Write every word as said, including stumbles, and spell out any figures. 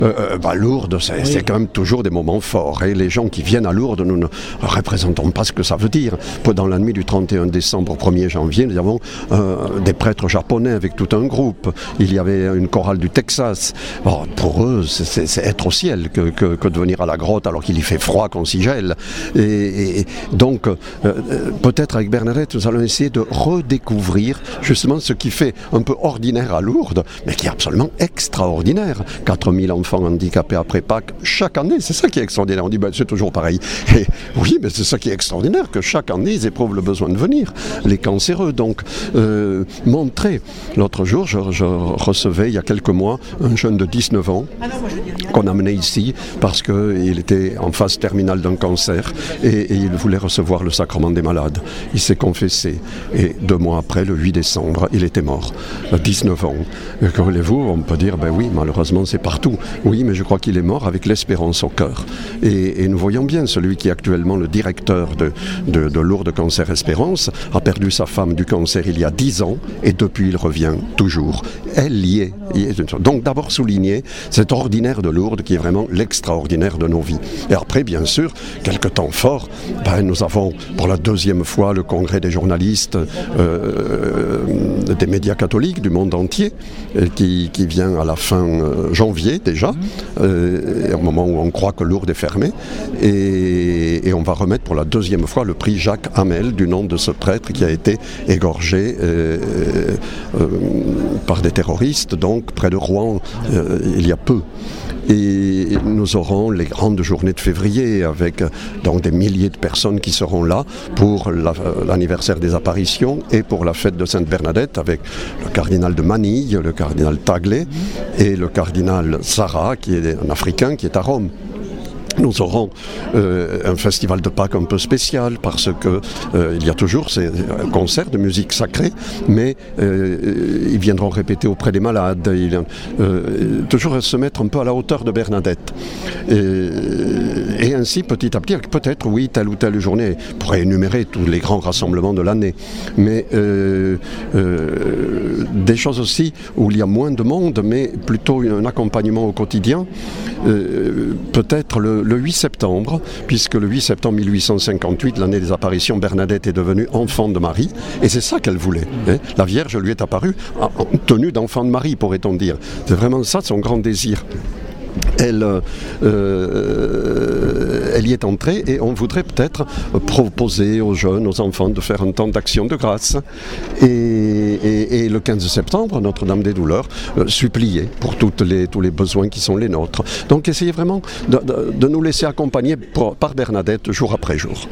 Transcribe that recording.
Euh, bah, Lourdes, c'est, oui. c'est quand même toujours des moments forts. Et les gens qui viennent à Lourdes, nous ne représentons pas ce que ça veut dire. Dans la nuit du trente et un décembre au premier janvier, nous avons euh, des prêtres japonais avec tout un groupe. Il y avait une chorale du Texas. Bon, pour eux, c'est, c'est, c'est être au ciel que, que, que de venir à la grotte alors qu'il y fait froid, qu'on s'y gèle. Et, et donc, euh, peut-être avec Bernadette, nous allons essayer de redécouvrir justement ce qui fait un peu ordinaire à Lourdes, mais qui est absolument extraordinaire. quatre mille enfants handicapés après Pâques chaque année, c'est ça qui est extraordinaire. On dit ben, c'est toujours pareil. Et oui, mais c'est ça qui est extraordinaire, que chaque année ils éprouvent le besoin de venir, les cancéreux. Donc, euh, montrer. L'autre jour, je, je recevais il y a quelques mois un jeune de dix-neuf ans qu'on amenait ici parce qu'il était en phase terminale d'un cancer et, et il voulait recevoir le sacrement des malades. Il s'est confessé et deux mois après, le huit décembre, il était mort. dix-neuf ans. Et que voulez-vous? On peut dire, ben oui, malheureusement c'est partout. Oui, mais je crois qu'il est mort avec l'espérance au cœur. Et, et nous voyons bien, celui qui est actuellement le directeur de, de, de Lourdes Cancer Espérance a perdu sa femme du cancer il y a dix ans et depuis il revient toujours. Elle y est. Y est. Donc d'abord souligner cet ordinaire de Lourdes qui est vraiment l'extraordinaire de nos vies. Et après, bien sûr, quelques temps forts, ben, nous avons pour la deuxième fois le congrès des journalistes euh, des médias catholiques du monde entier qui, qui vient à la fin euh, janvier déjà, euh, au moment où on croit que Lourdes est fermée, et, et on va remettre pour la deuxième fois le prix Jacques Hamel du nom de ce prêtre qui a été égorgé euh, euh, par des terroristes, donc près de Rouen euh, il y a peu. Et nous aurons les grandes journées de février avec donc des milliers de personnes qui seront là pour la, l'anniversaire des apparitions et pour la fête de Sainte-Bernadette avec le cardinal de Manille, le cardinal Tagle et le cardinal Sarah qui est un Africain qui est à Rome. Nous aurons euh, un festival de Pâques un peu spécial parce que euh, il y a toujours ces concerts de musique sacrée, mais euh, ils viendront répéter auprès des malades, ils, euh, toujours se mettre un peu à la hauteur de Bernadette. Et, et ainsi, petit à petit, peut-être, oui, telle ou telle journée, on pourrait énumérer tous les grands rassemblements de l'année, mais euh, euh, des choses aussi où il y a moins de monde, mais plutôt un accompagnement au quotidien, euh, peut-être le Le huit septembre, puisque le huit septembre mille huit cent cinquante-huit, l'année des apparitions, Bernadette est devenue enfant de Marie, et c'est ça qu'elle voulait. Hein. La Vierge lui est apparue en tenue d'enfant de Marie, pourrait-on dire. C'est vraiment ça son grand désir. Elle, euh, elle y est entrée et on voudrait peut-être proposer aux jeunes, aux enfants de faire un temps d'action de grâce et, et, et le quinze septembre, Notre-Dame des Douleurs, euh, supplier pour toutes les, tous les besoins qui sont les nôtres. Donc essayez vraiment de, de, de nous laisser accompagner pour, par Bernadette jour après jour.